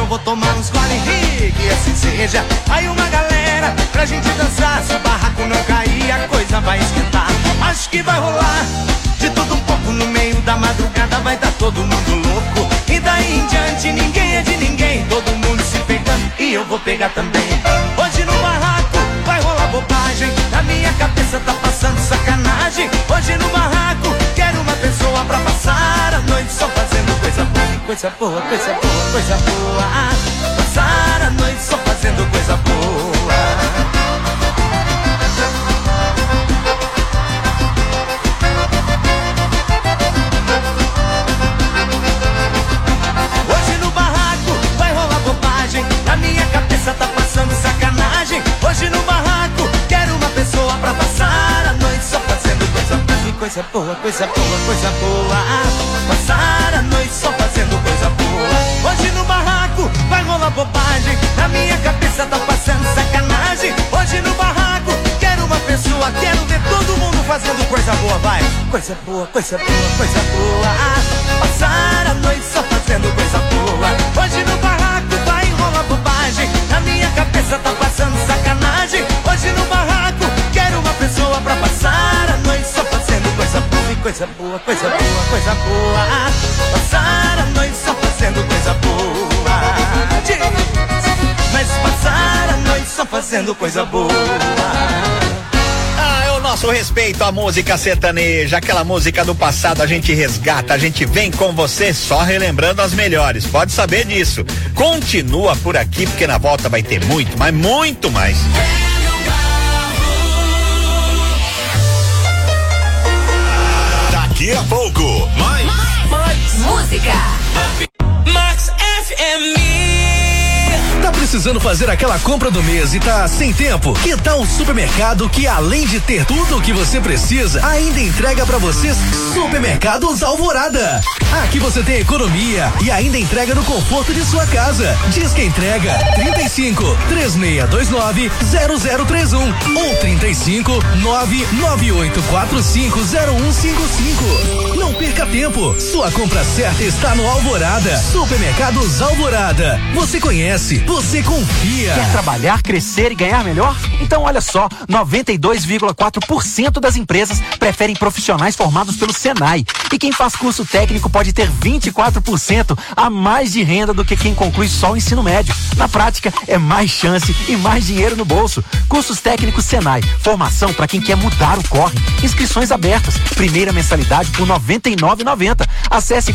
vou tomar uns gole e que assim seja. Aí uma galera pra gente dançar, se o barraco não cair a coisa vai esquentar. Acho que vai rolar de tudo um pouco, no meio da madrugada vai dar todo mundo louco. E daí em diante ninguém é de ninguém, todo mundo se pegando e eu vou pegar também. Hoje no barraco vai rolar bobagem, na minha cabeça tá passando sacanagem. Hoje no barraco quero uma pessoa pra passar a noite só fazendo coisa boa. Coisa boa, coisa boa, coisa boa. Passar a noite só fazendo coisa boa. Na minha cabeça tá passando sacanagem. Hoje no barraco quero uma pessoa pra passar a noite só fazendo coisa boa. Coisa boa, coisa boa, coisa boa. Passar a noite só fazendo coisa boa. Hoje no barraco vai rolar bobagem. Na minha cabeça tá passando sacanagem. Hoje no barraco quero uma pessoa, quero ver todo mundo fazendo coisa boa. Vai, coisa boa, coisa boa, coisa boa. Passar a noite só fazendo coisa boa. Hoje no barraco vai rolar bobagem. Na minha cabeça tá passando sacanagem. Hoje no barraco quero uma pessoa pra passar a noite só fazendo coisa boa. Coisa boa, coisa boa, coisa boa. Passar a noite só fazendo coisa boa. Mas passar a noite só fazendo coisa boa. Nosso respeito à música sertaneja, aquela música do passado a gente resgata, a gente vem com você só relembrando as melhores, pode saber disso. Continua por aqui porque na volta vai ter muito, mas muito mais. Daqui a pouco, mais música. Max FM. Tá precisando fazer aquela compra do mês e tá sem tempo? Que tal um supermercado que, além de ter tudo o que você precisa, ainda entrega pra vocês? Supermercados Alvorada. Aqui você tem economia e ainda entrega no conforto de sua casa. Diz que entrega 35 3629 0031 ou 35 99845 0155. Não perca tempo. Sua compra certa está no Alvorada. Supermercados Alvorada. Você conhece, você confia. Quer trabalhar, crescer e ganhar melhor? Então olha só, 92,4% das empresas preferem profissionais formados pelo Senai. E quem faz curso técnico pode ter 24% a mais de renda do que quem conclui só o ensino médio. Na prática, é mais chance e mais dinheiro no bolso. Cursos técnicos Senai. Formação para quem quer mudar o corre. Inscrições abertas. Primeira mensalidade por R$ 99,90. Acesse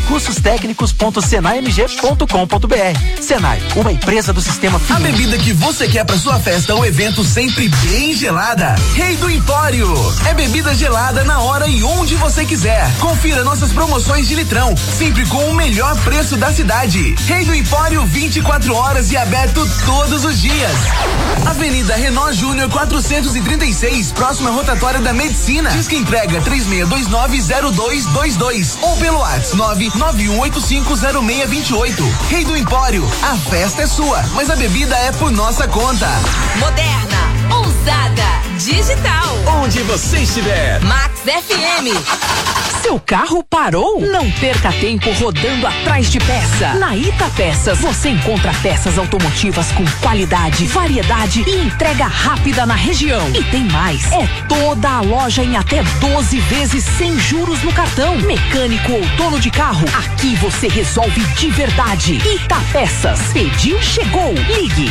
cursostecnicos.senaimg.com.br. Senai, uma empresa do sistema A bebida que você quer para sua festa ou evento sempre bem gelada. Rei do Empório. É bebida gelada na hora e onde você quiser. Confira nossas promoções de litrão, sempre com o melhor preço da cidade. Rei do Empório, 24 horas e aberto todos os dias. Avenida Renault Júnior 436, próxima rotatória da Medicina. Diz que entrega 36290222 ou pelo WhatsApp 991850628. Rei do Empório, a festa é sua, mas a bebida é por nossa conta. Moderna, ousada, digital. Onde você estiver. Max FM. Seu carro parou? Não perca tempo rodando atrás de peça. Na Ita Peças você encontra peças automotivas com qualidade, variedade e entrega rápida na região. E tem mais, é toda a loja em até 12 vezes sem juros no cartão. Mecânico ou dono de carro, aqui você resolve de verdade. Ita Peças, pediu, chegou. Ligue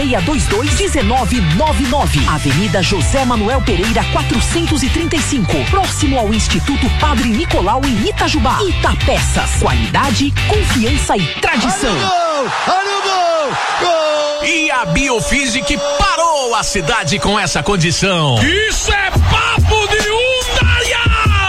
3622-1999. Avenida José Manuel Pereira 435, próximo ao Instituto Padre Nicolau em Itajubá. Ita Peças, qualidade, confiança e tradição. Olha o gol! Gol! E a Biofísic parou a cidade com essa condição. Isso é papo de Undaia!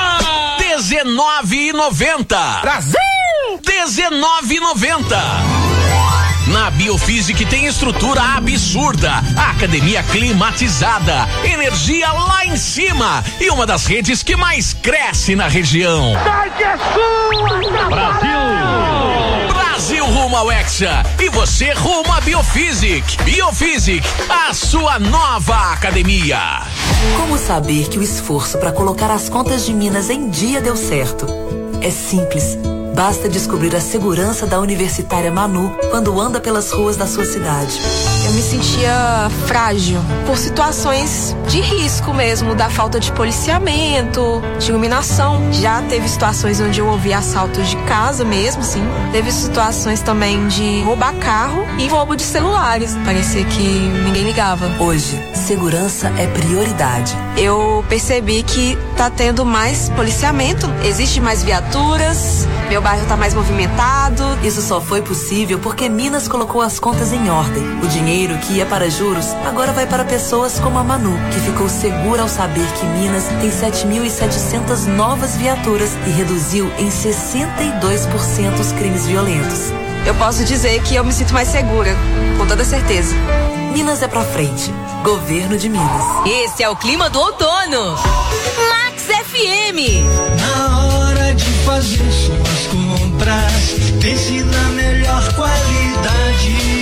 R$19,90. Brasil! R$19,90. Na Biofísic tem estrutura absurda, academia climatizada, energia lá em cima e uma das redes que mais cresce na região. Brasil! Brasil rumo ao Hexa e você rumo à Biofísic. Biofísic, a sua nova academia. Como saber que o esforço para colocar as contas de Minas em dia deu certo? É simples. Basta descobrir a segurança da Universitária Manu quando anda pelas ruas da sua cidade. Eu me sentia frágil por situações de risco mesmo, da falta de policiamento, de iluminação. Já teve situações onde eu ouvi assaltos de casa mesmo, sim. Teve situações também de roubar carro e roubo de celulares. Parecia que ninguém ligava. Hoje, segurança é prioridade. Eu percebi que tá tendo mais policiamento, existe mais viaturas, meu bairro tá mais movimentado. Isso só foi possível porque Minas colocou as contas em ordem. O dinheiro que ia para juros agora vai para pessoas como a Manu, que ficou segura ao saber que Minas tem 7.700 novas viaturas e reduziu em 62% os crimes violentos. Eu posso dizer que eu me sinto mais segura, com toda certeza. Minas é pra frente. Governo de Minas. Esse é o clima do outono. Max FM. Na hora de fazer suas compras, pense na melhor qualidade.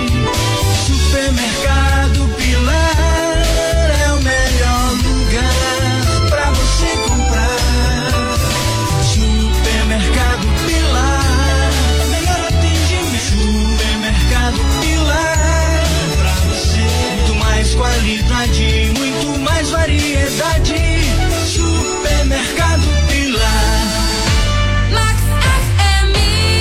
Supermercado Pilar é o melhor lugar pra você comprar. Supermercado Pilar, melhor atendimento. Supermercado Pilar, pra você muito mais qualidade, muito mais variedade. Supermercado Pilar. Max FM.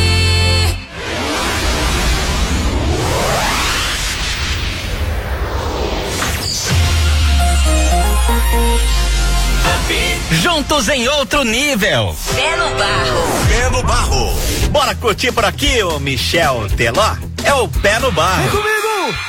Juntos em outro nível. Pé no barro. Pé no barro. Bora curtir por aqui o Michel Teló. É o Pé no Barro. Vem comigo!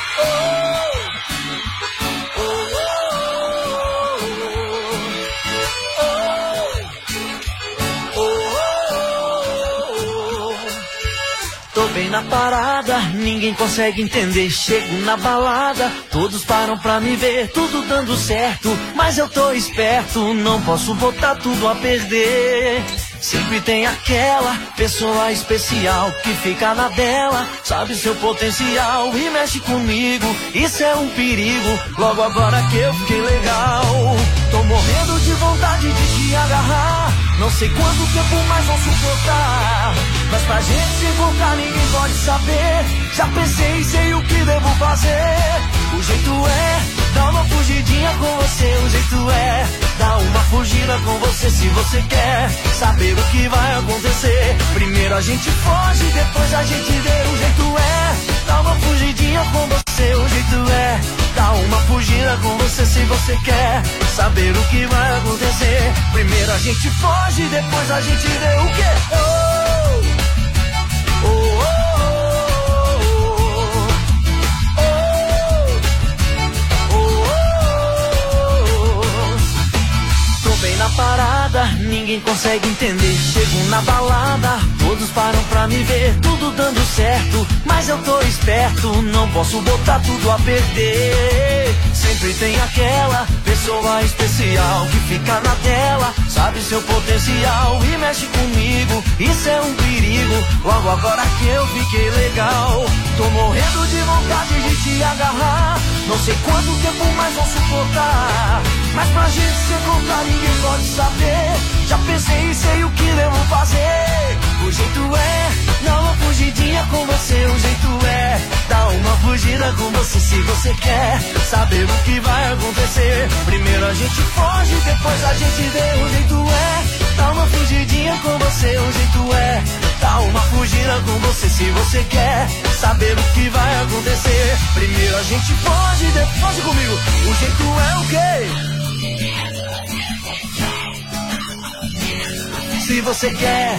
Tô bem na parada, ninguém consegue entender. Chego na balada, todos param pra me ver, tudo dando certo, mas eu tô esperto, não posso botar tudo a perder. Sempre tem aquela pessoa especial que fica na dela, sabe seu potencial e mexe comigo, isso é um perigo. Logo agora que eu fiquei legal, tô morrendo de vontade de te agarrar. Não sei quanto tempo mais vão suportar, mas pra gente se encontrar ninguém pode saber. Já pensei e sei o que devo fazer. O jeito é dar uma fugidinha com você. O jeito é dar uma fugida com você. Se você quer saber o que vai acontecer, primeiro a gente foge, depois a gente vê. O jeito é dar uma fugidinha com você. O jeito é dar uma fugida com você. Se você quer saber o que vai acontecer, primeiro a gente foge, depois a gente vê. O quê? Oh, oh, oh, oh. Tô bem na parada, ninguém consegue entender. Chego na balada, todos param pra me ver, tudo dando certo, mas eu tô esperto, não posso botar tudo a perder. Sempre tem aquela pessoa especial que fica na tela, sabe seu potencial e mexe comigo, isso é um perigo. Logo agora que eu fiquei legal, tô morrendo de vontade de te agarrar. Não sei quanto tempo mais vão suportar, mas pra gente se encontrar ninguém pode saber. Já pensei e sei o que devo fazer. O jeito é dar uma fugidinha com você. O jeito é dar uma fugida com você. Se você quer saber o que vai acontecer, primeiro a gente foge, depois a gente vê. O jeito é dar uma fugidinha com você. O jeito é dar uma fugida com você. Se você quer saber o que vai acontecer, primeiro a gente foge, depois comigo. O jeito é o quê? Se você quer,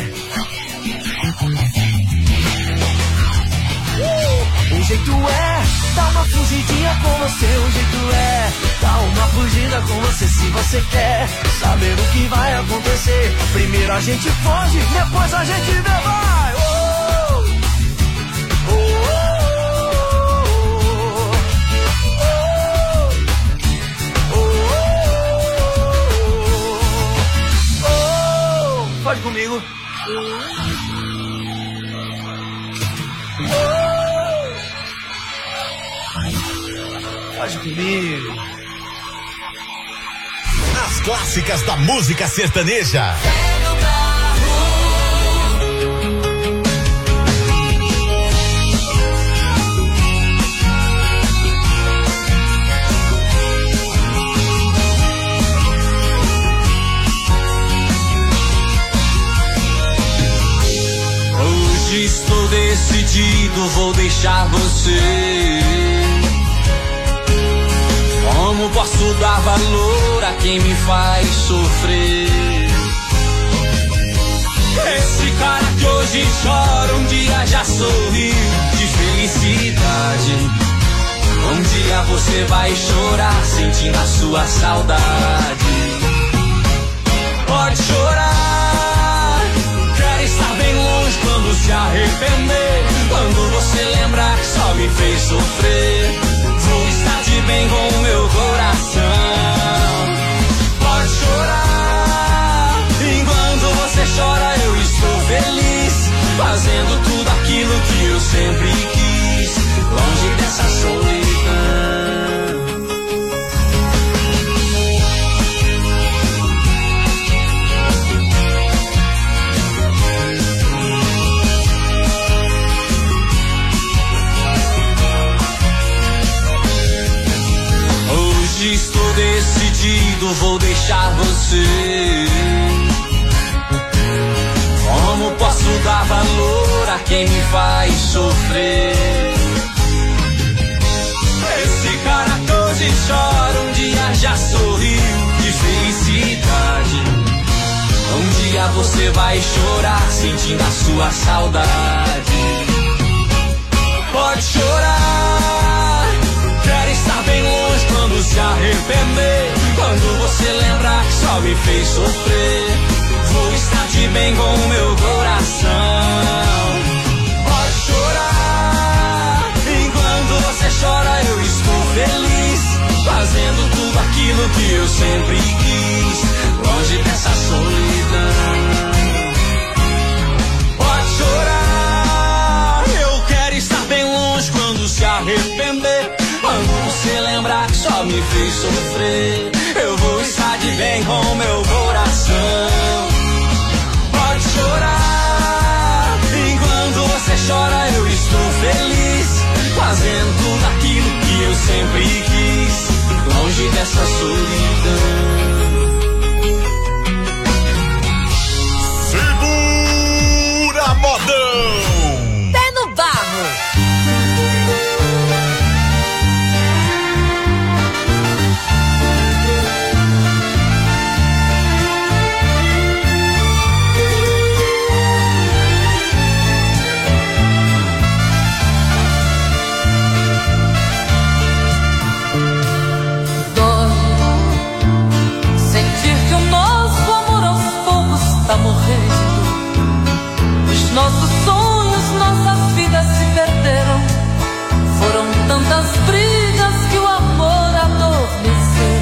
o jeito é dar uma fugidinha com você. O jeito é dar uma fugida com você. Se você quer saber o que vai acontecer, primeiro a gente foge, depois a gente vê. Vai! Oh, oh, oh, oh. Pode comigo. Pode comigo. As clássicas da música sertaneja. decidido, vou deixar você. Como posso dar valor a quem me faz sofrer? Esse cara que hoje chora, um dia já sorriu de felicidade. Um dia você vai chorar sentindo a sua saudade. Pode chorar, quero estar bem longe quando se arrepender. Quando você lembrar que só me fez sofrer, vou estar de bem com o meu coração. Pode chorar, enquanto você chora eu estou feliz, fazendo tudo aquilo que eu sempre quis, longe dessa solidão. Hoje estou decidido, vou deixar você. Como posso dar valor a quem me faz sofrer? Esse cara que hoje chora, um dia já sorriu de felicidade. Um dia você vai chorar sentindo a sua saudade. Pode chorar, quero estar bem longe quando se arrepender. Quando você lembrar que só me fez sofrer, vou estar de bem com o meu coração. Pode chorar, enquanto você chora eu estou feliz, fazendo tudo aquilo que eu sempre quis, longe dessa solidão. Pode chorar, eu quero estar bem longe quando se arrepender. Quando você lembrar que só me fez sofrer, eu vou estar de bem com o meu coração. Pode chorar, enquanto você chora eu estou feliz, fazendo tudo aquilo que eu sempre quis, longe dessa solidão. Segura, modão! Pé no barro! Nossos sonhos, nossas vidas se perderam. Foram tantas brigas que o amor adormeceu.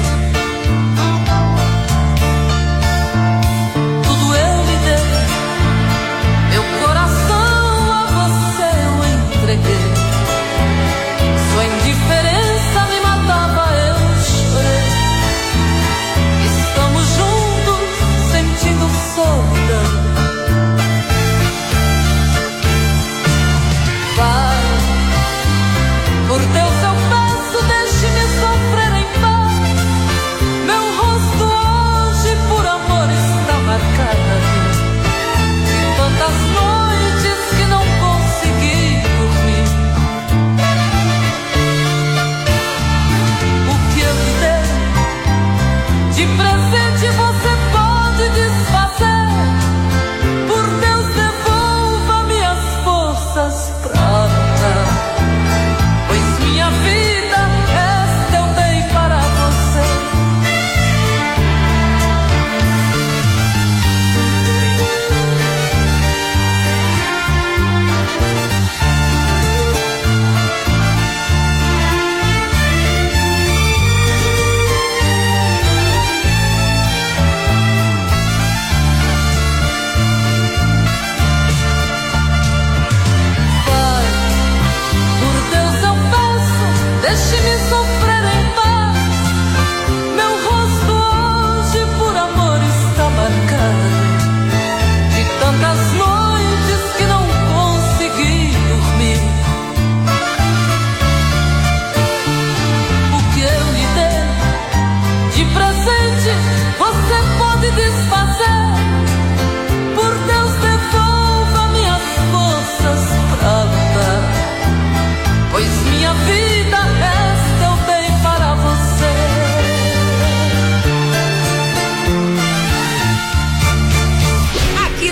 Tudo eu lhe dei, meu coração a você eu entreguei. Sua indiferença me matava, eu chorei. Estamos juntos, sentindo solidão.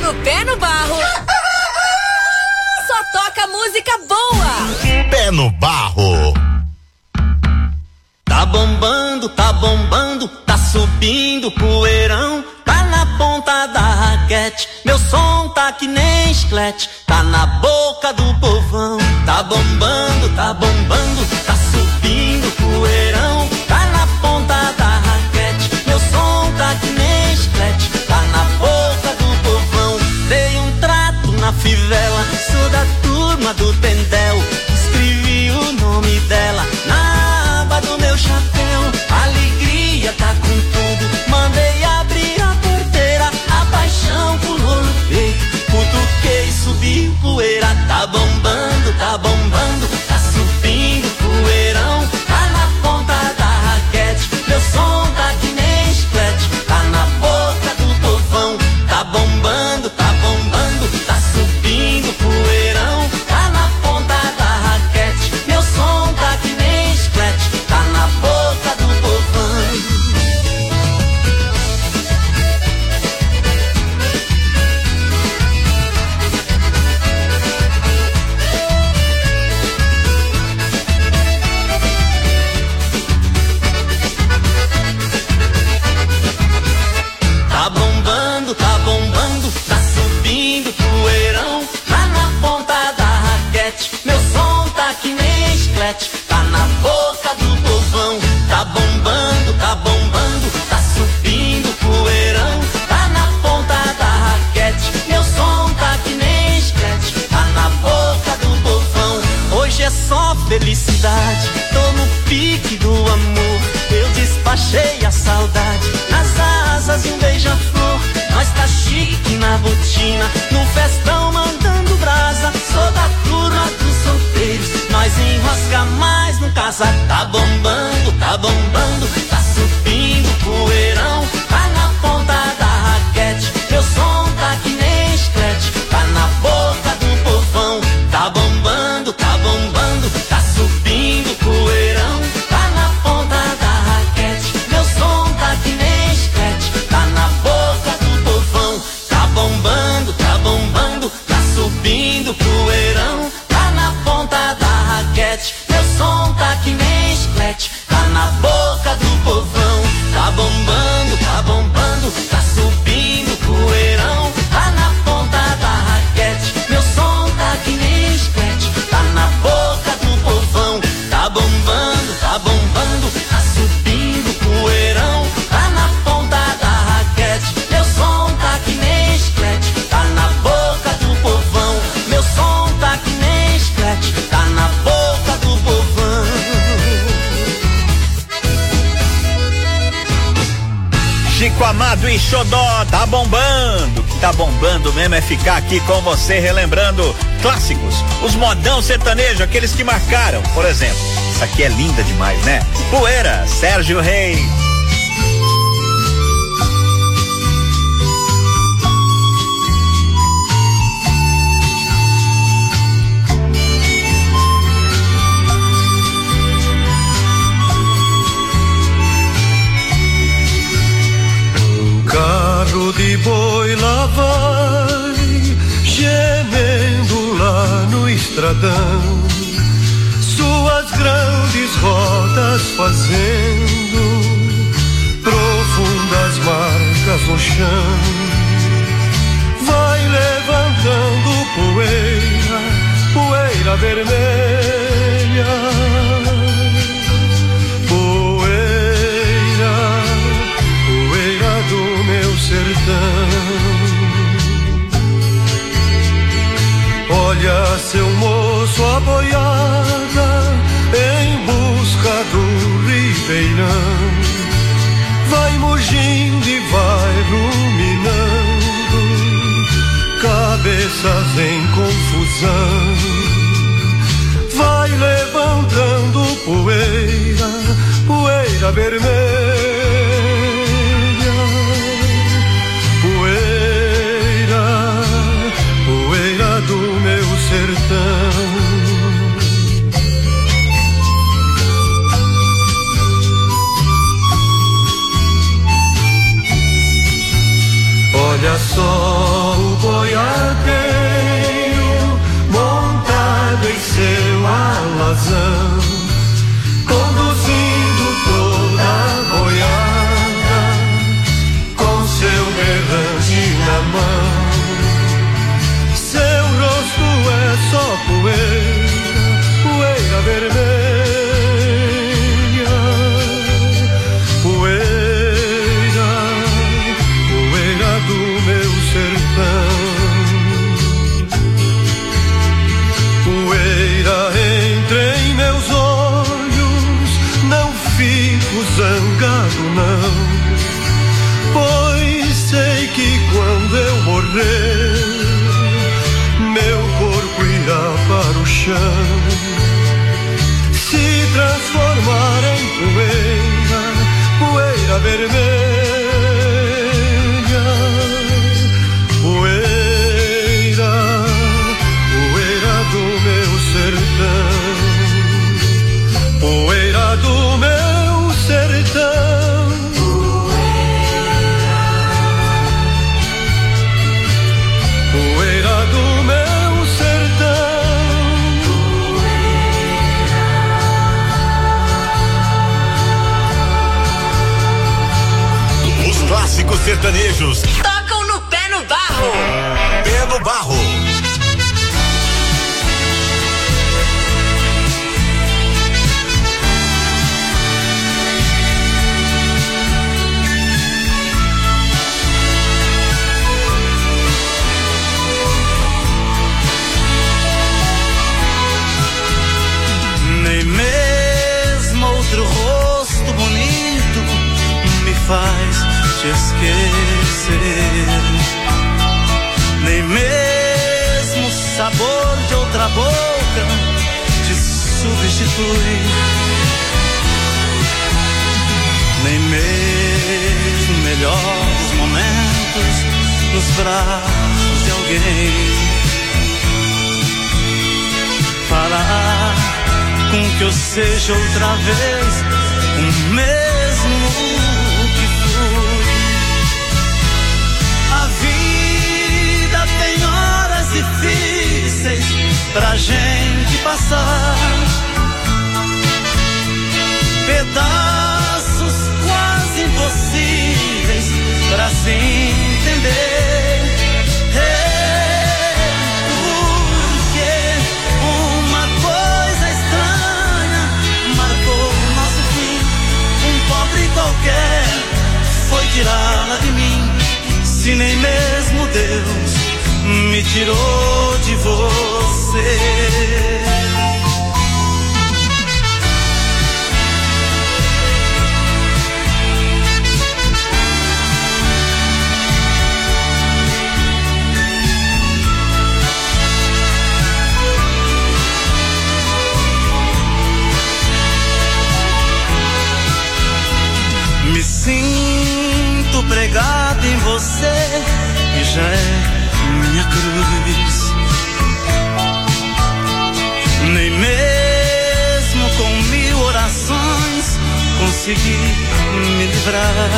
No Pé no Barro. Só toca música boa. Pé no Barro. Tá bombando, tá subindo poeirão. Tá na ponta da raquete, meu som tá que nem chiclete. Tá na boca do povão. Tá bombando, tá subindo poeirão. Tá na ponta da raquete, meu som tá que nem chiclete. Tá na boca do povão. Dei um trato na fivela, sou da turma do Tendel. Escrevi o nome dela na aba do meu chapéu. Alegria tá com tudo, mandei abrir a porteira. A paixão pulou no peito, cutuquei, subiu poeira. Tá bombando, tá subindo poeirão. Tá na ponta da raquete, meu som tá que nem chiclete. Tá na boca do povão. Tá bombando, tá subindo poeirão. Tá na ponta da raquete, meu som tá que nem chiclete. Tá na boca do povão. Tá bombando, tá subindo poeirão. Tá na ponta da raquete, meu som tá que nem chiclete. Tá na boca do povão. Tá bombando, tá subindo poeirão. Tá na ponta da raquete, meu som tá que nem chiclete. Tá na boca do povão. Hoje é só felicidade, tô no pique do amor. Eu despachei a saudade nas asas de um beija-flor. Nós tá chique na botina, no festão mandando brasa. Sou da turma dos solteiros, nós enrosca mais no casa. Tá bombando, tá subindo poeirão. Tá na ponta da raquete, meu som tá que nem chiclete. Tá na boca do povão. Tá bombando, tá subindo poeirão. Tá na ponta da raquete, meu som tá que nem chiclete. Tá na boca do povão. Tá bombando, tá subindo poeirão. Tá na ponta da raquete, meu som tá que nem chiclete. Tá na boca do povão. Tá bombando, tá subindo poeirão. Tá na ponta da raquete, meu som tá que nem chiclete. Tá na boca do povão. Tá bombando, tá subindo poeirão. Tá na ponta da raquete, meu som tá que nem chiclete. Tá na boca do povão. Meu som tá que nem chiclete. Tá na boca do povão. Chico Amado e Xodó, tá bombando. O que tá bombando mesmo é ficar aqui com você relembrando clássicos, os modão sertanejo, aqueles que marcaram. Por exemplo, essa aqui é linda demais, né? Poeira, Sérgio Reis. Carro de boi lá vai, gemendo lá no estradão, suas grandes rodas fazendo profundas marcas no chão. Vai levantando poeira, poeira vermelha. Olha seu moço a boiada em busca do ribeirão. Vai mugindo e vai ruminando, cabeças em confusão. Vai levantando poeira, poeira vermelha. Do meu sertão, olha só o boi morrer, meu corpo irá para o chão, se transformar em poeira, poeira vermelha, poeira, poeira do meu sertão, poeira do meu sertão. Poeira do meu sertão. Os clássicos sertanejos Tocam no Pé no Barro. Pé no Barro. Nem mesmo outro rosto bonito me faz te esquecer. Nem mesmo o sabor de outra boca te substitui. Nem mesmo melhores momentos nos braços de alguém. Falar com que eu seja outra vez o mesmo que fui. A vida tem horas difíceis pra gente passar, pedaços quase impossíveis pra se entender. Qualquer foi tirá-la de mim, se nem mesmo Deus me tirou de você. Me sinto pregado em você e já é minha cruz. Nem mesmo com 1000 orações consegui me livrar.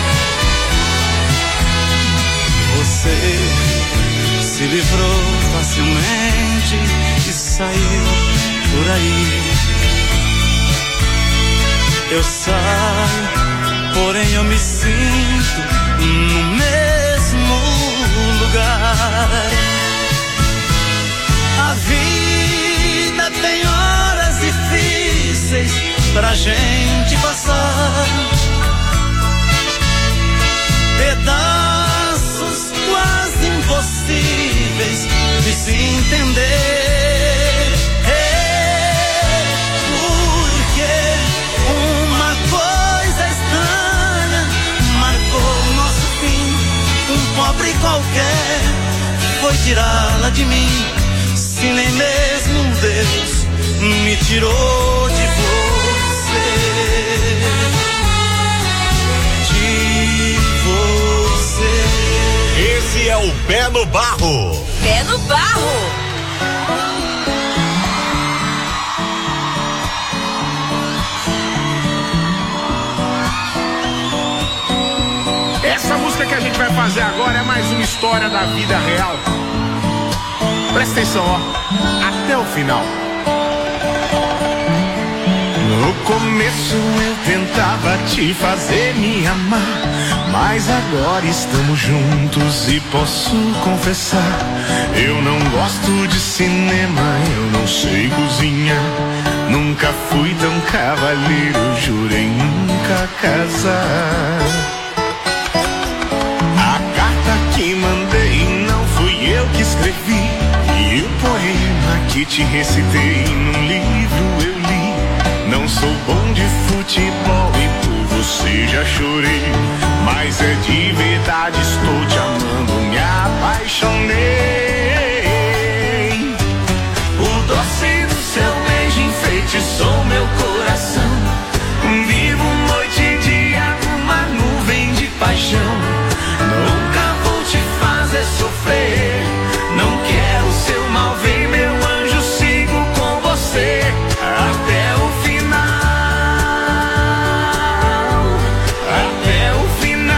Você se livrou facilmente e saiu por aí. Eu saio, porém eu me sinto no mesmo lugar. A vida tem horas difíceis pra gente passar, pedaços quase impossíveis de se entender. Pobre qualquer foi tirá-la de mim, se nem mesmo Deus me tirou de você. De você. Esse é o Pé no Barro. Pé no Barro. Essa música que a gente vai fazer agora é mais uma história da vida real. Presta atenção, ó, até o final. No começo eu tentava te fazer me amar, mas agora estamos juntos e posso confessar, eu não gosto de cinema, eu não sei cozinhar, nunca fui tão cavalheiro, jurei nunca casar. Que mandei, não fui eu que escrevi, e o poema que te recitei num livro eu li. Não sou bom de futebol e por você já chorei, mas é de verdade, estou te amando, me apaixonei. sofrer. Não quero seu mal, vem meu anjo, sigo com você até o final. Até o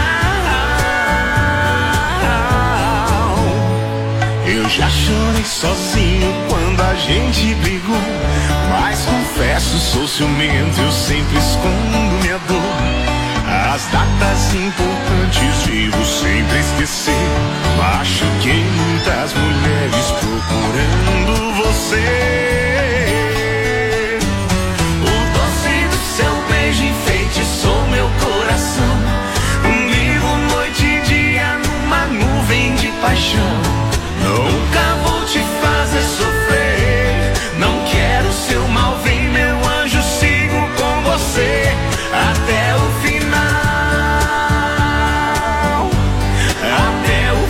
final. Eu já chorei sozinho quando a gente brigou, mas confesso, sou ciumento, eu sempre escondo minha dor. As datas importantes vivo sempre esquecer. Machuquei muitas mulheres procurando você. O doce do seu beijo enfeitiçou meu coração. Vivo noite e dia numa nuvem de paixão. Nunca vou te fazer sofrer. Não quero seu mal, vem meu anjo, sigo com você até o final. Até o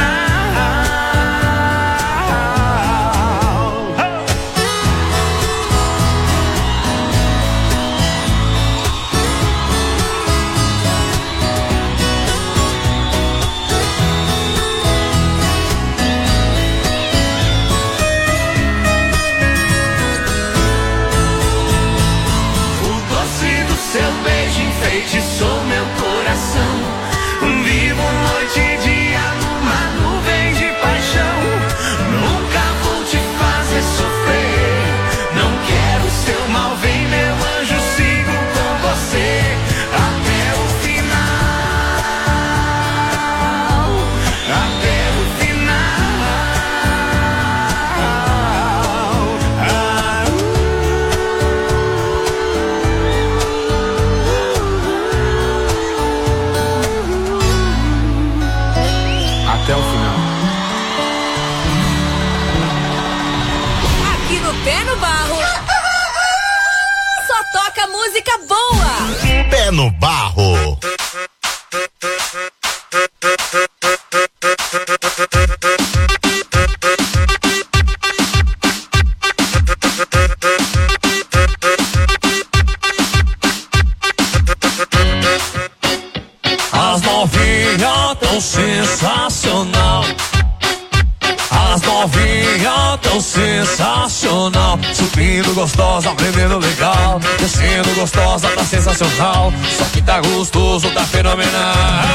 enfeitiçou meu coração. Vivo noite e dia numa nuvem de paixão. Nunca vou te fazer sofrer. Não quero seu mal, vem meu anjo, sigo com você até o final. Até o até o final. Aqui no Pé no Barro só toca música boa. Pé no Barro. As novinhas tão sensacional. As novinhas tão sensacional. Subindo gostosa, aprendendo legal. Descendo gostosa, tá sensacional. Só que tá gostoso, tá fenomenal.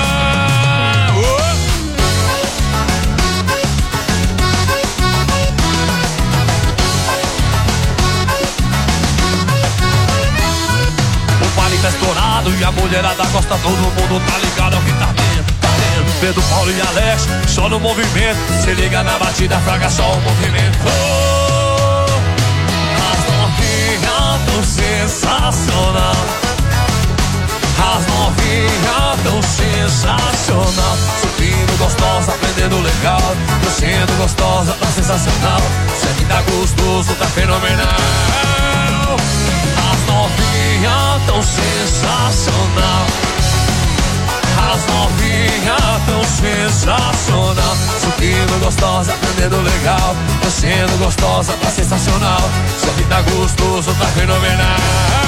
O baile tá estourado e a mulherada gosta, todo mundo tá ligado ao que tá dentro, tá dentro. Pedro, Paulo e Alex, só no movimento. Se liga na batida, fraga só o movimento. Oh, as novinhas tão sensacional. As novinhas tão sensacional. Subindo gostosa, aprendendo legal. Descendo gostosa, tá sensacional. Isso aqui tá gostoso, tá fenomenal. As novinhas tão sensacional. As novinhas tão sensacional. Subindo gostosa, aprendendo legal. Descendo gostosa, tá sensacional. Isso aqui tá gostoso, tá fenomenal.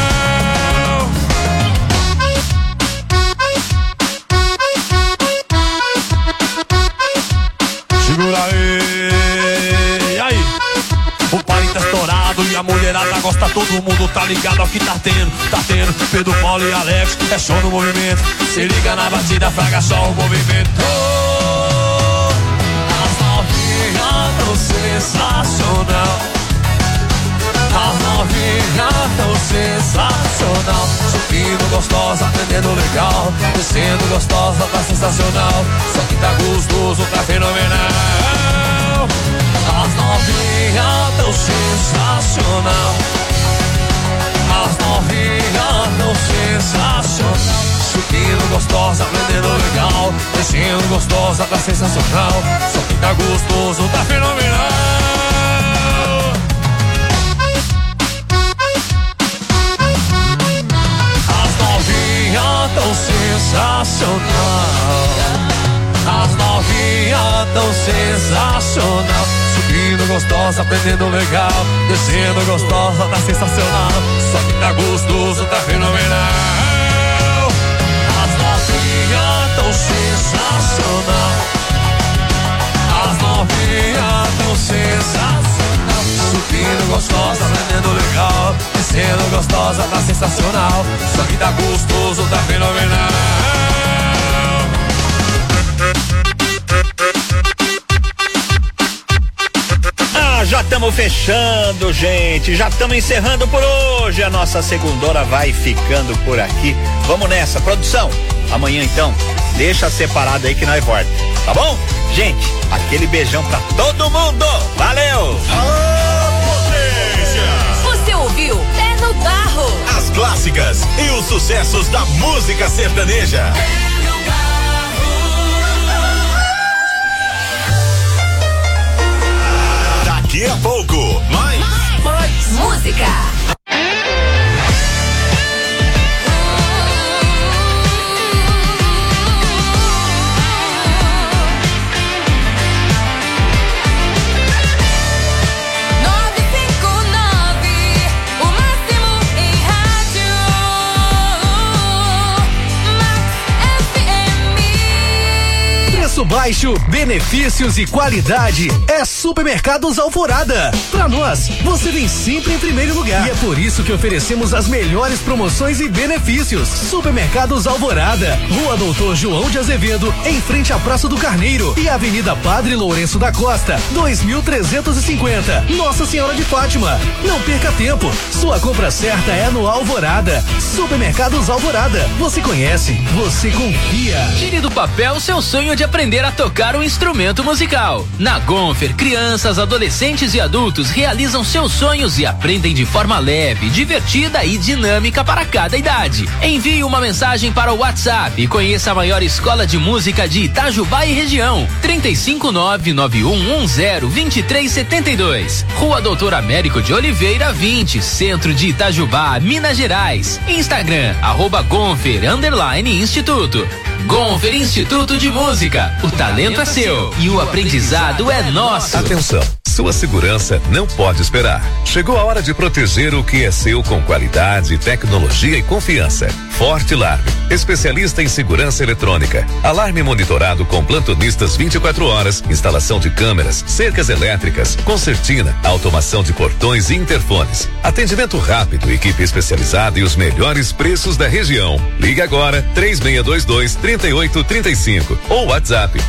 Segura aí. E aí? O pai tá estourado e a mulherada gosta, todo mundo tá ligado ao que tá tendo, tá tendo. Pedro, Paulo e Alex, é show no movimento. Se liga na batida, fraga só o movimento. Oh, as novinhas tão sensacional. As novinhas tão sensacional. Subindo gostosa, aprendendo legal. Descendo gostosa, tá sensacional. Só que tá gostoso, tá fenomenal. As novinhas tão sensacional. As novinhas tão sensacional. Subindo gostosa, aprendendo legal. Descendo gostosa, tá sensacional. Só que tá gostoso, tá fenomenal. As novinhas tão sensacional. As novinhas tão sensacional. Subindo gostosa, aprendendo legal. Descendo gostosa, tá sensacional. Só que tá gostoso, tá fenomenal. As novinhas tão sensacional. As gostosa, tá sensacional. Só que tá gostoso, tá fenomenal. Já estamos fechando, gente. Já estamos encerrando por hoje. A nossa segundona vai ficando por aqui. Vamos nessa, produção. Amanhã então, deixa separado aí que nós volta, tá bom? Gente, aquele beijão pra todo mundo. Valeu! Você ouviu Pé no Barro. As clássicas e os sucessos da música sertaneja. Daqui a pouco, mais música. Preço baixo, benefícios e qualidade é Supermercados Alvorada. Pra nós, você vem sempre em primeiro lugar. E é por isso que oferecemos as melhores promoções e benefícios. Supermercados Alvorada, Rua Doutor João de Azevedo, em frente à Praça do Carneiro e Avenida Padre Lourenço da Costa, 2350, Nossa Senhora de Fátima. Não perca tempo, sua compra certa é no Alvorada. Supermercados Alvorada, você conhece, você confia. Tire do papel seu sonho de aprender a tocar um instrumento musical. Na Gonfer, crianças, adolescentes e adultos realizam seus sonhos e aprendem de forma leve, divertida e dinâmica para cada idade. Envie uma mensagem para o WhatsApp e conheça a maior escola de música de Itajubá e região. 35991102372. Rua Doutor Américo de Oliveira 20, Centro de Itajubá, Minas Gerais. Instagram, @Gonfer_Instituto. Gonfer Instituto de Música. O talento é seu e o aprendizado é nosso. Atenção, sua segurança não pode esperar. Chegou a hora de proteger o que é seu com qualidade, tecnologia e confiança. Forte Alarme, especialista em segurança eletrônica. Alarme monitorado com plantonistas 24 horas, instalação de câmeras, cercas elétricas, concertina, automação de portões e interfones. Atendimento rápido, equipe especializada e os melhores preços da região. Ligue agora 3622-3835 ou WhatsApp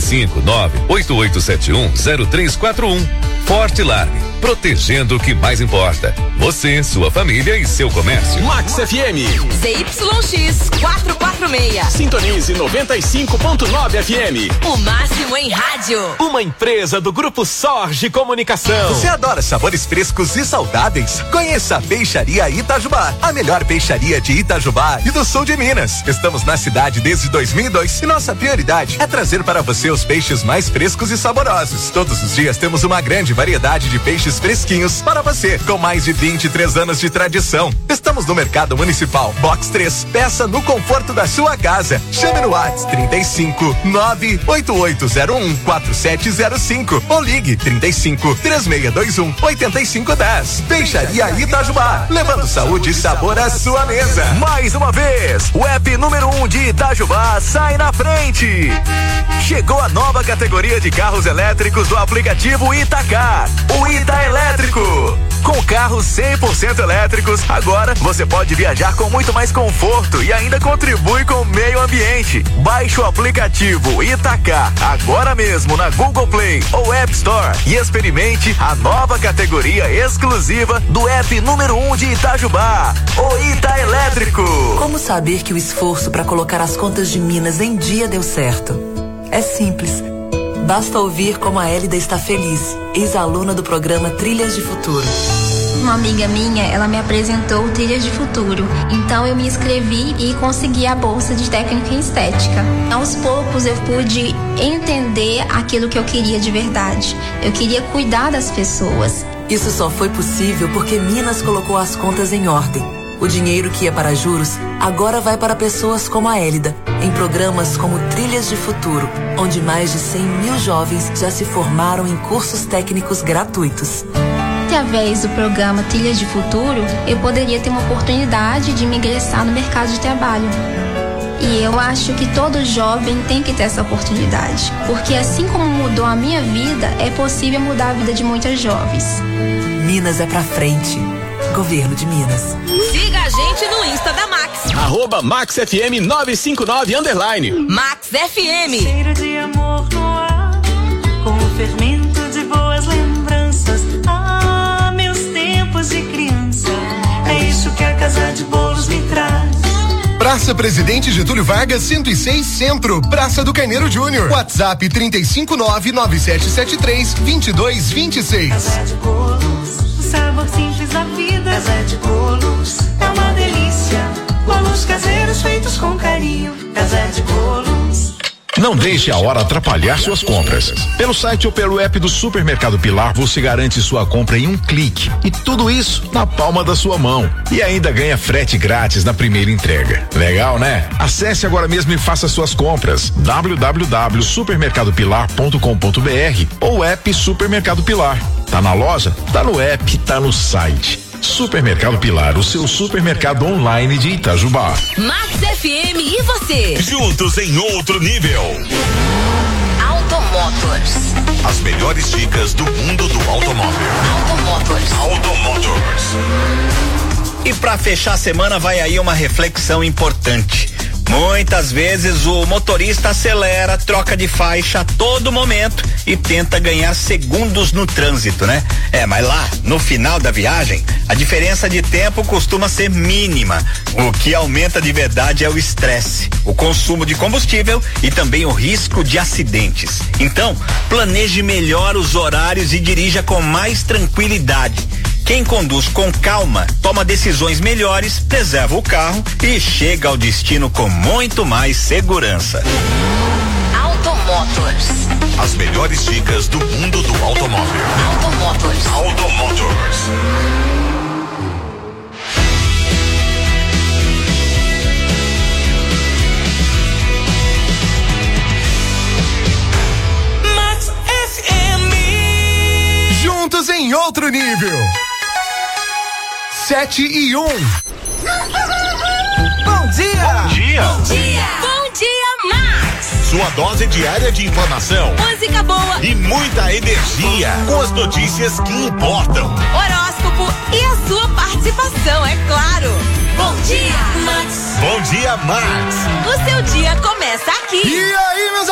359-8871-0341. Forte Alarme, protegendo o que mais importa. Você, sua família e seu comércio. Max FM. ZYX 446. Sintonize 95.9 FM. O máximo em rádio. Uma empresa do Grupo Sorge Comunicação. Você adora sabores frescos e saudáveis? Conheça a Peixaria Itajubá, a melhor peixaria de Itajubá e do sul de Minas. Estamos na cidade desde 2002 e nossa prioridade é trazer para você os peixes mais frescos e saborosos. Todos os dias temos uma grande variedade de peixes fresquinhos para você, com mais de 23 anos de tradição. Estamos no Mercado Municipal, Box 3. Peça no conforto da sua casa. Chame no WhatsApp 35-98801-4705 ou ligue 35-3621-8510. Peixaria Itajubá, levando saúde e sabor à sua mesa. Mais uma vez, o app número 1 de Itajubá sai na frente. Chegou a nova categoria de carros elétricos do aplicativo Itacar, o Ita Elétrico. Com carros 100% elétricos, agora você pode viajar com muito mais conforto e ainda contribui com o meio ambiente. Baixe o aplicativo Itacar agora mesmo na Google Play ou App Store e experimente a nova categoria exclusiva do app número 1 de Itajubá, o Ita Elétrico. Como saber que o esforço para colocar as contas de Minas em dia deu certo? É simples. Basta ouvir como a Hélida está feliz, ex-aluna do programa Trilhas de Futuro. Uma amiga minha, ela me apresentou o Trilhas de Futuro. Então eu me inscrevi e consegui a bolsa de técnica em estética. Aos poucos eu pude entender aquilo que eu queria de verdade. Eu queria cuidar das pessoas. Isso só foi possível porque Minas colocou as contas em ordem. O dinheiro que ia para juros agora vai para pessoas como a Hélida, em programas como Trilhas de Futuro, onde mais de 100 mil jovens já se formaram em cursos técnicos gratuitos. Através do programa Trilhas de Futuro, eu poderia ter uma oportunidade de me ingressar no mercado de trabalho. E eu acho que todo jovem tem que ter essa oportunidade, porque assim como mudou a minha vida, é possível mudar a vida de muitas jovens. Minas é pra frente. Governo de Minas. Siga a gente no Insta da Max. @MaxFM 959 _. Max FM. Cheiro de amor no ar, com o fermento de boas lembranças. Ah, meus tempos de criança, é isso que a Casa de Bolos me traz. Praça Presidente Getúlio Vargas, 106 Centro, Praça do Carneiro Júnior. WhatsApp 35997732226. Casa de Bolos, o sabor simples da vida. Casa de Bolos, é uma delícia. Bolos caseiros feitos com carinho. Casa de Bolos. Não deixe a hora atrapalhar suas compras. Pelo site ou pelo app do Supermercado Pilar, você garante sua compra em um clique. E tudo isso na palma da sua mão. E ainda ganha frete grátis na primeira entrega. Legal, né? Acesse agora mesmo e faça suas compras. www.supermercadopilar.com.br ou app Supermercado Pilar. Tá na loja? Tá no app, tá no site. Supermercado Pilar, o seu supermercado online de Itajubá. Max FM e você. Juntos em outro nível. Automotors. As melhores dicas do mundo do automóvel. Automotors. E pra fechar a semana vai aí uma reflexão importante. Muitas vezes o motorista acelera, troca de faixa a todo momento e tenta ganhar segundos no trânsito, né? Mas lá, no final da viagem, a diferença de tempo costuma ser mínima. O que aumenta de verdade é o estresse, o consumo de combustível e também o risco de acidentes. Então, planeje melhor os horários e dirija com mais tranquilidade. Quem conduz com calma, toma decisões melhores, preserva o carro e chega ao destino com muito mais segurança. Automotors. As melhores dicas do mundo do automóvel. Automotors. Max FM. Juntos em outro nível. 7:01. Bom dia! Bom dia! Bom dia! Bom dia, Max! Sua dose diária de informação. Música boa e muita energia com as notícias que importam. Horóscopo e a sua participação, é claro. Bom dia, Max! Bom dia, Max! O seu dia começa aqui. E aí, meus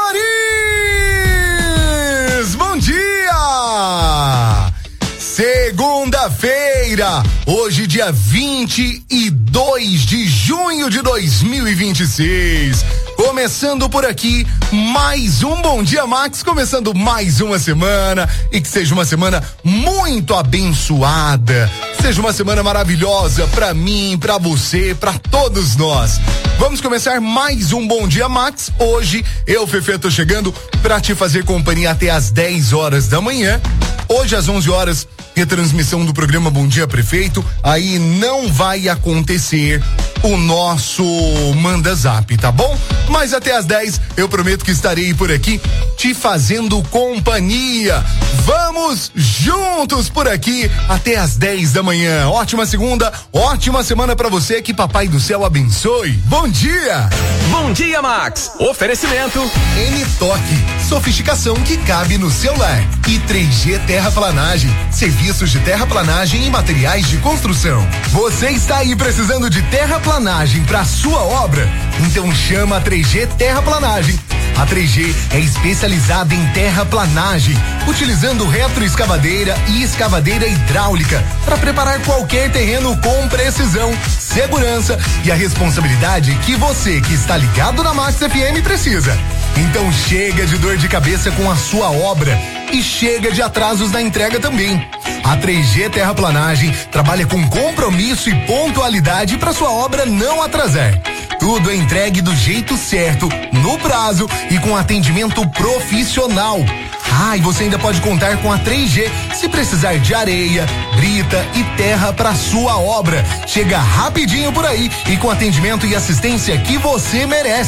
amores? Bom dia! Segunda-feira, hoje dia 22 de junho de 2026. Começando por aqui, mais um Bom Dia Max, começando mais uma semana e que seja uma semana muito abençoada. Seja uma semana maravilhosa pra mim, pra você, pra todos nós. Vamos começar mais um Bom Dia Max. Hoje, eu, Fefe, tô chegando pra te fazer companhia até às 10 horas da manhã. Hoje, às 11 horas, retransmissão do programa Bom Dia Prefeito. Aí não vai acontecer o nosso Manda Zap, tá bom? Mas até às 10 eu prometo que estarei por aqui te fazendo companhia. Vamos juntos por aqui até às 10 da manhã. Ótima segunda, ótima semana pra você, que Papai do Céu abençoe. Bom dia! Bom dia, Max! Oferecimento N-Toque, sofisticação que cabe no seu lar. E 3G Terraplanagem, serviços de terraplanagem e materiais de construção. Você está aí precisando de terraplanagem para sua obra? Então chama a 3G Terraplanagem. A 3G é especializada em terraplanagem, utilizando retroescavadeira e escavadeira hidráulica para preparar qualquer terreno com precisão, segurança e a responsabilidade que você que está ligado na Max FM precisa. Então chega de dor de cabeça com a sua obra e chega de atrasos na entrega também. A 3G Terraplanagem trabalha com compromisso e pontualidade para sua obra não atrasar. Tudo é entregue do jeito certo, no prazo e com atendimento profissional. E você ainda pode contar com a 3G se precisar de areia, brita e terra para sua obra. Chega rapidinho por aí e com atendimento e assistência que você merece.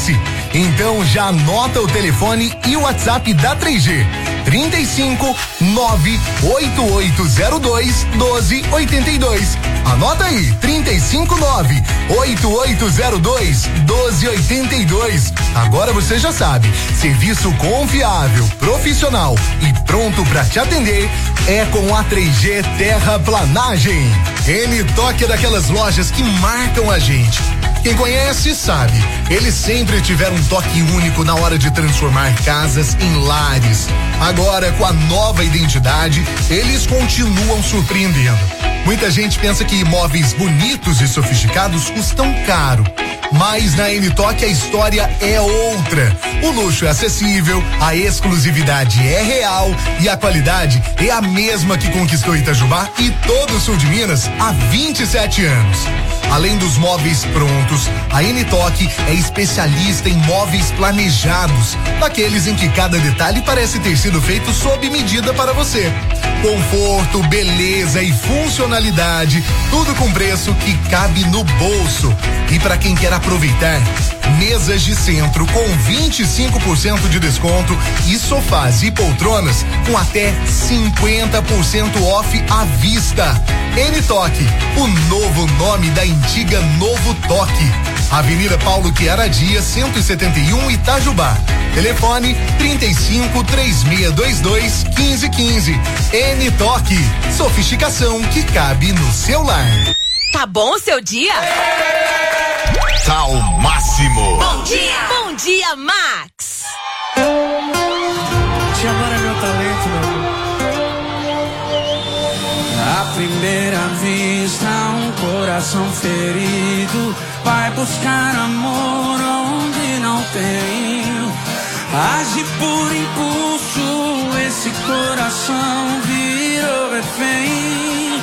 Então já anota o telefone e o WhatsApp da 3G. 35 98802 1282. Anota aí, 35 98802 1282. Agora você já sabe, serviço confiável, profissional e pronto pra te atender é com a 3G Terraplanagem. N-Toque é daquelas lojas que marcam a gente. Quem conhece sabe, eles sempre tiveram um toque único na hora de transformar casas em lares. Agora, com a nova identidade, eles continuam surpreendendo. Muita gente pensa que imóveis bonitos e sofisticados custam caro. Mas na N-Toque a história é outra. O luxo é acessível, a exclusividade é real e a qualidade é a mesma que conquistou Itajubá e todo o sul de Minas há 27 anos. Além dos móveis prontos, a N-Toque é especialista em móveis planejados, daqueles em que cada detalhe parece ter sido feito sob medida para você. Conforto, beleza e funcionalidade, tudo com preço que cabe no bolso. E para quem quer aproveitar, mesas de centro com 25% de desconto e sofás e poltronas com até 50% off à vista. N-Toque, o novo nome da antiga Novo Toque. Avenida Paulo Chiara Dias, 171 Itajubá. Telefone 35 3622 1515. N-Toque, sofisticação que cabe no seu lar. Tá bom o seu dia? Tá ao máximo. Bom dia! Bom dia, Max! Te amar é meu talento, meu amor. À primeira vista, um coração ferido vai buscar amor onde não tem. Age por impulso, esse coração virou refém.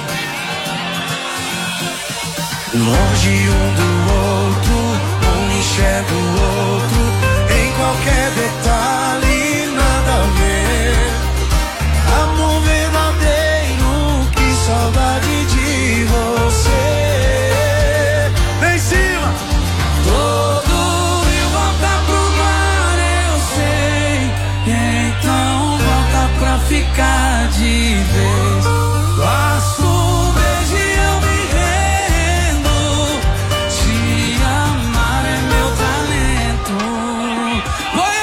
Longe um do outro, um enxerga o outro, em qualquer detalhe, nada a ver. Amor verdadeiro, que saudade de você. Vem em cima! Todo rio volta pro mar, eu sei. Então volta pra ficar de vez. Basta um beijo e eu me rendo. Te amar é meu talento. Vai,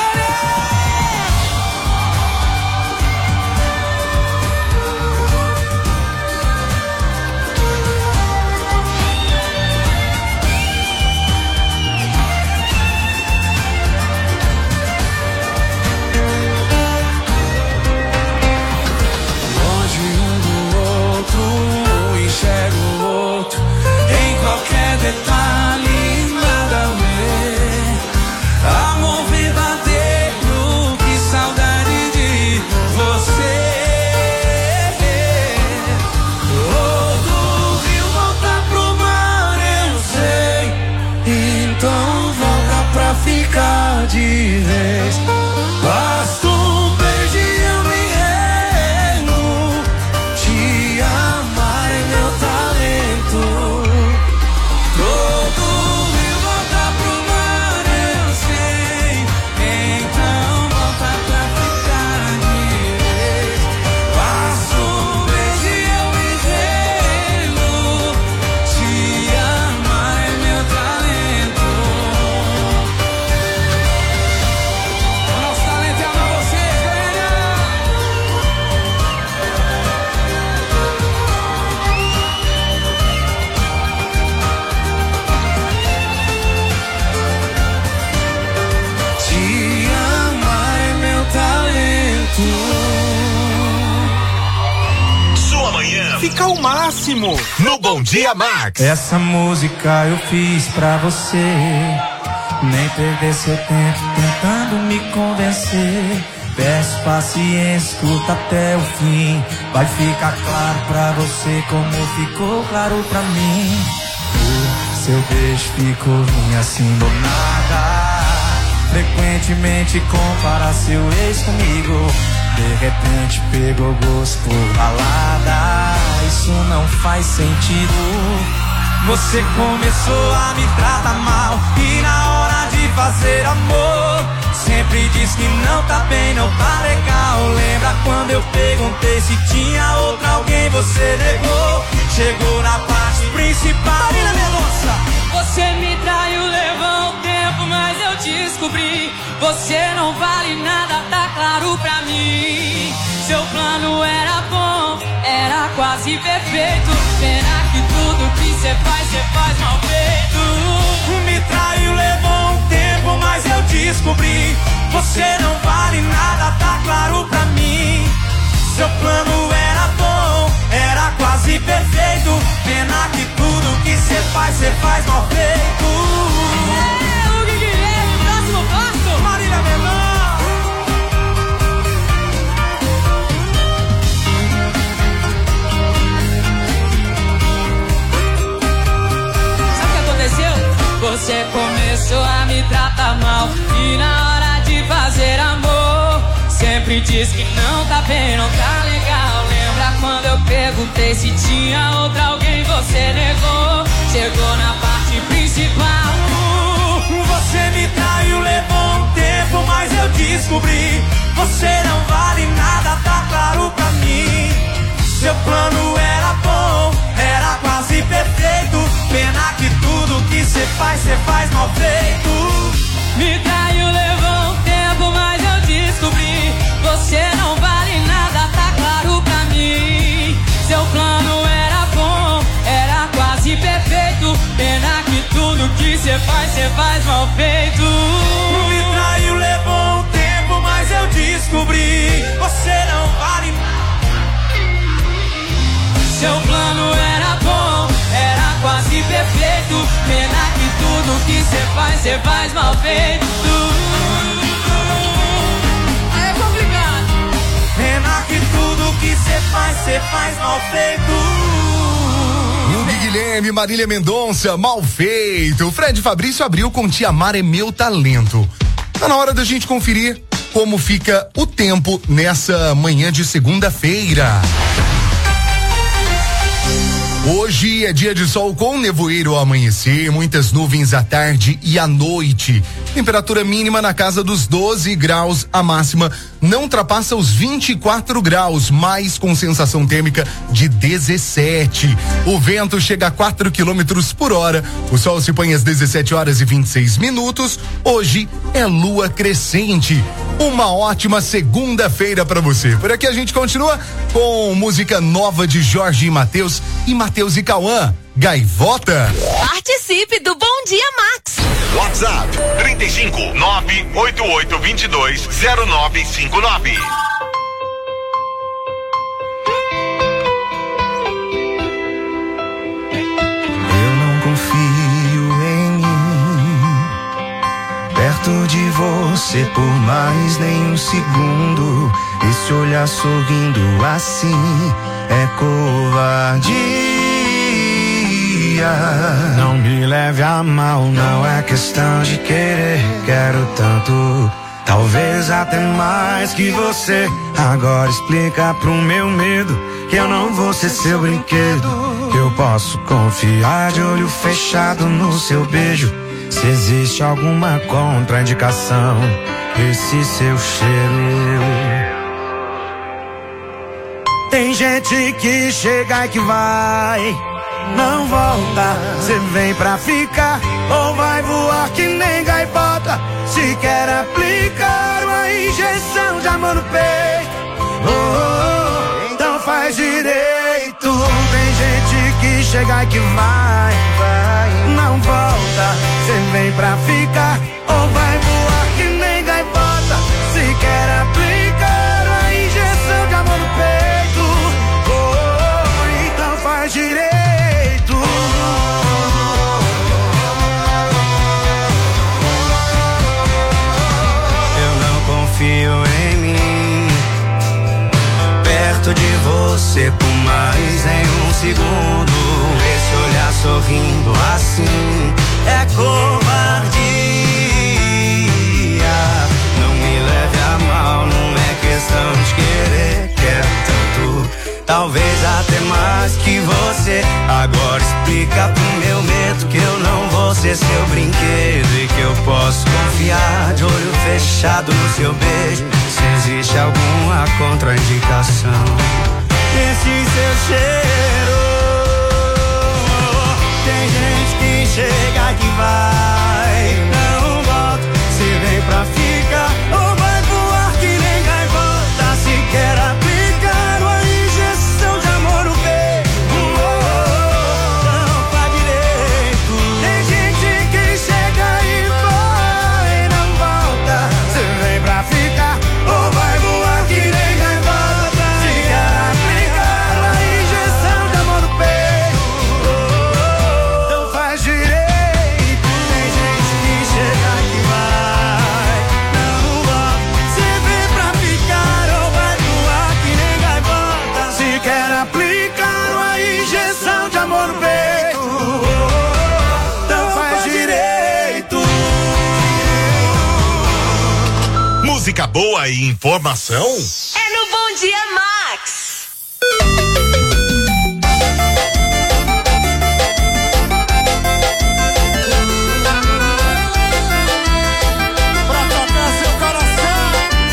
longe um do outro, um enxerga o outro, em qualquer detalhe, nada a ver. Amor verdadeiro, que saudade de você. Todo rio volta pro mar, eu sei. Então volta pra ficar de vez. Basta um beijo e eu me rendo. Te amar é meu talento. Todo rio volta pro mar, eu sei. Então volta pra ficar de vez. Basta um beijo e eu me rendo. Te amar é meu talento. O nosso talento é amar vocês, galera. Te amar é meu talento. Sua manhã Fica o máximo. no Bom Dia Max. Essa música eu fiz pra você. Nem perder seu tempo tentando me convencer. Peço paciência, escuta até o fim. Vai ficar claro pra você como ficou claro pra mim. O seu beijo ficou ruim assim do nada. Frequentemente compara seu ex comigo. De repente pegou gosto por balada. Isso não faz sentido. Você começou a me tratar mal e na hora de fazer amor. Sempre diz que não tá bem, não tá legal. Lembra quando eu perguntei se tinha outra alguém, você negou. Chegou na parte principal. Marina Mendonça. Você me traiu, levou um tempo, mas eu descobri. Você não vale nada, tá claro pra mim. Seu plano era bom, era quase perfeito. Pena que tudo que cê faz mal feito. Me traiu, levou um tempo, mas eu descobri. Você não vale nada, tá claro pra mim. Seu plano era bom, era quase perfeito. Pena que tudo que cê faz mal feito. O Guilherme, próximo passo. Marília Mendonça. Você começou a me tratar mal e na hora de fazer amor sempre diz que não tá bem, não tá legal. Lembra quando eu perguntei se tinha outra alguém, você negou. Chegou na parte principal. Você me traiu, levou um tempo, mas eu descobri. Você não vale nada, tá claro pra mim. Seu plano era bom, era quase perfeito. Pena que tudo que cê faz mal feito. Me traiu, levou um tempo, mas eu descobri. Você não vale nada, tá claro pra mim. Seu plano era bom, era quase perfeito. Pena que tudo que cê faz mal feito. Me traiu, levou um tempo, mas eu descobri. Você não vale nada. Seu plano era bom, era quase perfeito. Pena que tudo que cê faz mal feito. Aí é complicado. Pena que tudo que cê faz mal feito. Guilherme, Marília Mendonça, mal feito. Fred Fabrício abriu com Te Amar é Meu Talento. Tá na hora da gente conferir como fica o tempo nessa manhã de segunda-feira. Hoje é dia de sol com nevoeiro ao amanhecer, muitas nuvens à tarde e à noite. Temperatura mínima na casa dos 12 graus, a máxima não ultrapassa os 24 graus, mas com sensação térmica de 17. O vento chega a 4 quilômetros por hora, o sol se põe às 17 horas e 26 minutos. Hoje é lua crescente. Uma ótima segunda-feira pra você. Por aqui a gente continua com música nova de Jorge e Matheus e Cauã, Gaivota. Participe do Bom Dia Max. WhatsApp 35-988220959. Eu não confio em mim, perto de você por mais nem um segundo. Esse olhar sorrindo assim é covardia. Não me leve a mal, não é questão de querer. Quero tanto, talvez até mais que você. Agora explica pro meu medo que eu não vou ser seu brinquedo. Que eu posso confiar de olho fechado no seu beijo. Se existe alguma contraindicação, esse seu cheiro. Tem gente que chega e que vai, não volta. Cê vem pra ficar ou vai voar que nem gaivota. Se quer aplicar uma injeção de amor no peito, então faz direito. Tem gente que chega e que vai, não volta. Cê vem pra ficar ou vai voar que nem gaivota. Se quer aplicar uma injeção de amor no peito, então faz direito. Confio em mim, perto de você por mais nem um segundo. Esse olhar sorrindo assim é covardia. Não me leve a mal, não é questão de querer. Quero tanto, talvez até mais que você. Agora explica pro meu medo que eu não vou ser seu brinquedo e que eu posso confiar de olho fechado no seu beijo. Se existe alguma contraindicação desse seu cheiro. Tem gente que chega que vai, não volta. Se vem pra ficar ou vai voar que nem gaivota. Se quer aplicar uma injeção de amor no peito, não faz direito. Tem gente que chega e vai, não volta. Se vem pra ficar ou vai voar que nem gaivota. Se quer aplicar uma injeção de amor no peito, não faz direito. Tem gente que chega e vai, não volta. Se vem pra ficar ou vai voar que nem gaivota. Se quer aplicar uma injeção de amor no peito, não faz direito. Música boa e informação? É no Bom Dia Max. Pra tocar seu coração.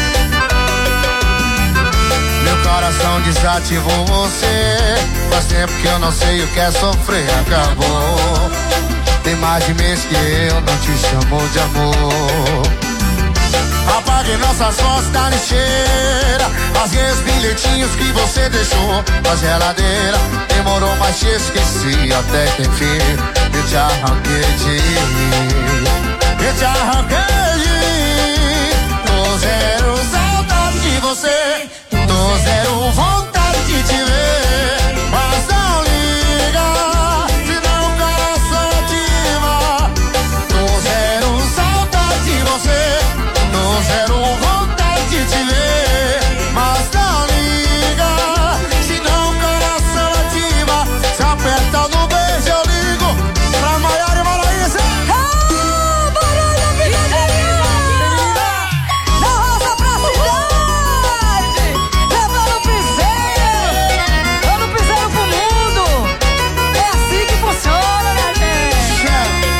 Meu coração desativou você. Faz tempo que eu não sei o que é sofrer. Acabou. Tem mais de mês que eu não te chamo de amor. Apaguei nossas fotos da lixeira. Rasguei os bilhetinhos que você deixou na geladeira. Demorou, mas te esqueci até que enfim eu te arranquei de mim. Eu te arranquei de mim. Tô zero saudade de você. Tô zero vontade de te ver. Mas não liga, senão o coração ativa. Tô zero saudade de você. Tô zero vontade de te ver. Mas não liga, senão o coração ativa. Se aperta no beijo eu ligo pra Maiara e Maraísa. Barulho, Pisadinha! Da roça pra cidade, levando piseiro, todo piseiro pro mundo. É assim que funciona, minha gente.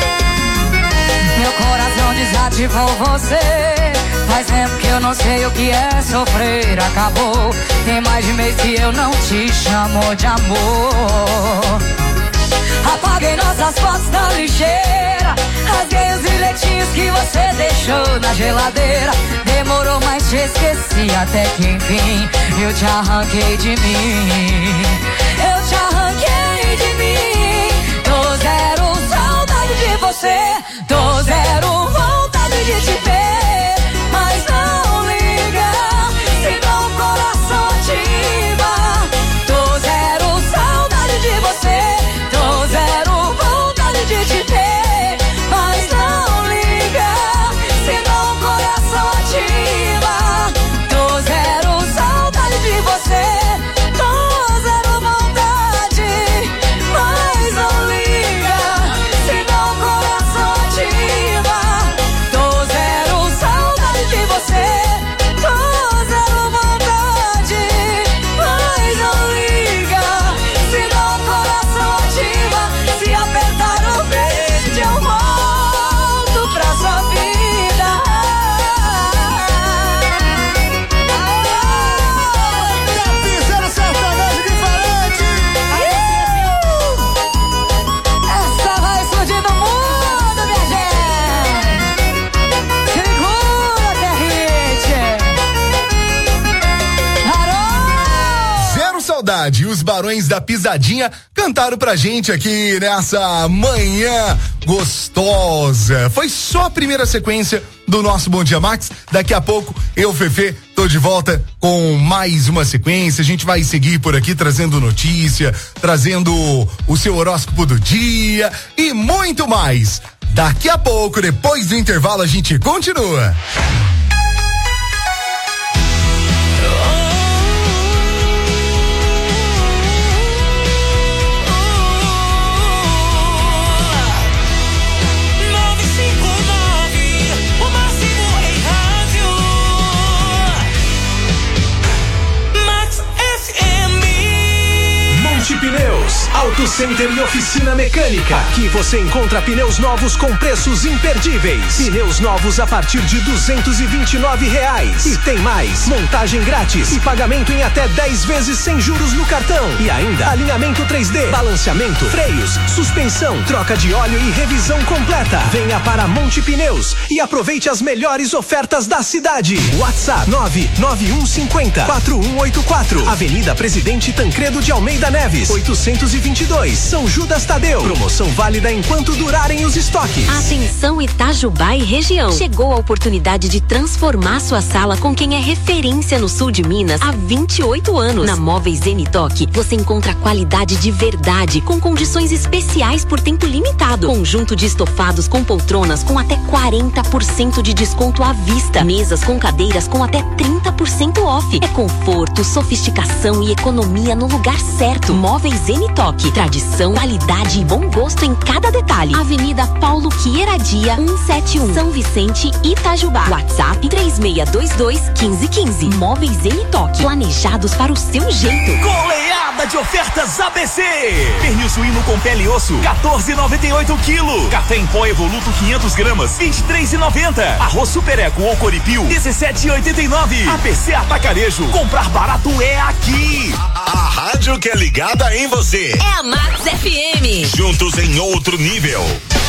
Meu coração desativou você. Faz tempo que eu não sei o que é sofrer. Acabou. Tem mais de mês que eu não te chamo de amor. Apaguei nossas fotos da lixeira. Rasguei os bilhetinhos que você deixou na geladeira. Demorou, mas te esqueci até que enfim eu te arranquei de mim. Eu te arranquei de mim. Tô zero saudade de você. Tô zero vontade de te ver. Mas não liga, senão o coração ativa. Tô zero saudade de você. Tô zero vontade de te ver. Mas não liga, senão o coração ativa. Tô zero saudade de você. Tô zero vontade, mas não liga, senão o coração ativa. Tô zero saudade de você. Tô zero vontade, mas não liga, senão o coração ativa. Se apertar o beijo eu volto pra sua vida. Piseiro sertanejo diferente. Essa vai explodir no mundo, minha gente. Segura, que é hit. Zero Saudade, os Barões da Pisadinha cantaram pra gente aqui nessa manhã gostosa. Foi só a primeira sequência do nosso Bom Dia Max. Daqui a pouco eu, Fefe, tô de volta com mais uma sequência. A gente vai seguir por aqui trazendo notícia, trazendo o seu horóscopo do dia e muito mais. Daqui a pouco, depois do intervalo, a gente continua. Max FM. Pneus, Auto Center e oficina mecânica. Aqui você encontra pneus novos com preços imperdíveis. Pneus novos a partir de R$229. E tem mais, montagem grátis e pagamento em até 10 vezes sem juros no cartão. E ainda, alinhamento 3D, balanceamento, freios, suspensão, troca de óleo e revisão completa. Venha para Monte Pneus e aproveite as melhores ofertas da cidade. WhatsApp 99150-4184. Avenida Presidente Tancredo de Almeida Neves, 822, São Judas Tadeu. Promoção válida enquanto durarem os estoques. Atenção Itajubá e região. Chegou a oportunidade de transformar sua sala com quem é referência no sul de Minas há 28 anos. Na Móveis Zenitoque, você encontra qualidade de verdade, com condições especiais por tempo limitado. Conjunto de estofados com poltronas com até 40% de desconto à vista. Mesas com cadeiras com até 30% off. É conforto, sofisticação e economia no lugar certo. Móveis Zenitoque. Tradição, qualidade e bom gosto em cada detalhe. Avenida Paulo Quieradia, 171, São Vicente, Itajubá. WhatsApp 3622-1515. Móveis Zenitoque. Planejados para o seu jeito. Goleada de ofertas ABC. Pernil suíno com pele e osso, 14,98 quilo. Café em pó Evoluto 500 gramas, 23,90. Arroz Super Eco ou Coripil, 17,89. ABC Atacarejo. Comprar barato é aqui. A rádio que é ligada em você. É a Max FM. Juntos em outro nível. 1,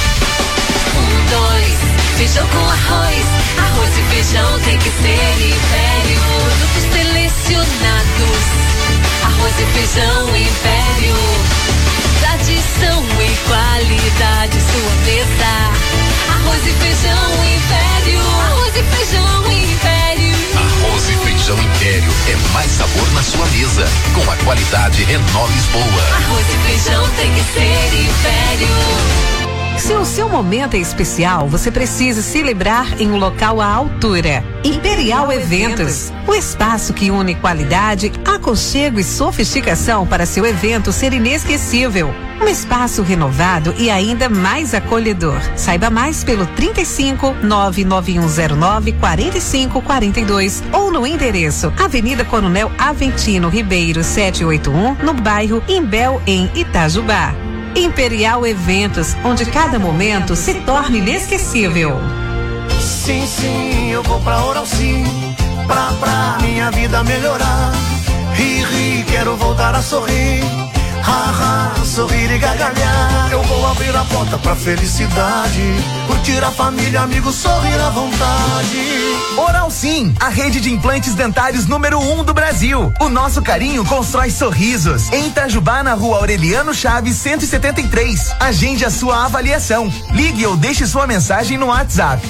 2, feijão com arroz. Arroz e feijão tem que ser Império. Produtos selecionados. Arroz e feijão Império. Tradição e qualidade, sua mesa. Arroz e feijão Império. Arroz e feijão Império. Arroz e feijão Império é mais sabor na sua mesa. Com a qualidade Renault Lisboa. Arroz e feijão tem que ser Império. Se o seu momento é especial, você precisa celebrar em um local à altura. Imperial Eventos, o espaço que une qualidade, aconchego e sofisticação para seu evento ser inesquecível. Um espaço renovado e ainda mais acolhedor. Saiba mais pelo 35 99109 4542 ou no endereço Avenida Coronel Aventino Ribeiro 781, no bairro Imbel, em Itajubá. Imperial Eventos, onde cada momento se torna inesquecível. Sim, sim, eu vou pra Oral Sim, pra minha vida melhorar. Ri, quero voltar a sorrir. Sorrir e gargalhar. Eu vou abrir a porta pra felicidade. Curtir a família, amigos, sorrir à vontade. Oral Sim, a rede de implantes dentários número 1 do Brasil. O nosso carinho constrói sorrisos. Em Itajubá, na rua Aureliano Chaves, 173. Agende a sua avaliação. Ligue ou deixe sua mensagem no WhatsApp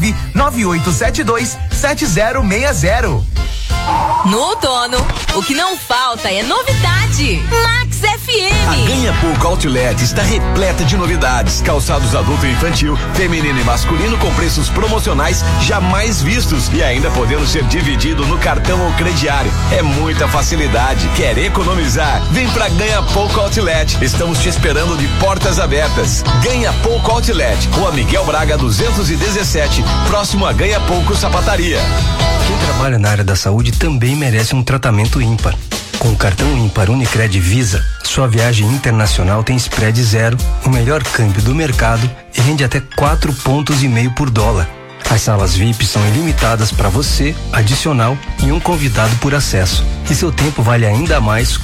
998727060. No outono, o que não falta é novidade. Max FM. A Ganha Pouco Outlet está repleta de novidades. Calçados adulto e infantil, feminino e masculino com preços promocionais jamais vistos e ainda podendo ser dividido no cartão ou crediário. É muita facilidade. Quer economizar? Vem pra Ganha Pouco Outlet. Estamos te esperando de portas abertas. Ganha Pouco Outlet, Rua Miguel Braga 217, próximo a Ganha Pouco Sapataria. Quem trabalha na área da saúde também merece um tratamento ímpar. Com o cartão ímpar Unicred Visa, sua viagem internacional tem spread zero, o melhor câmbio do mercado e rende até 4,5 pontos por dólar. As salas VIP são ilimitadas para você, adicional e um convidado por acesso. E seu tempo vale ainda mais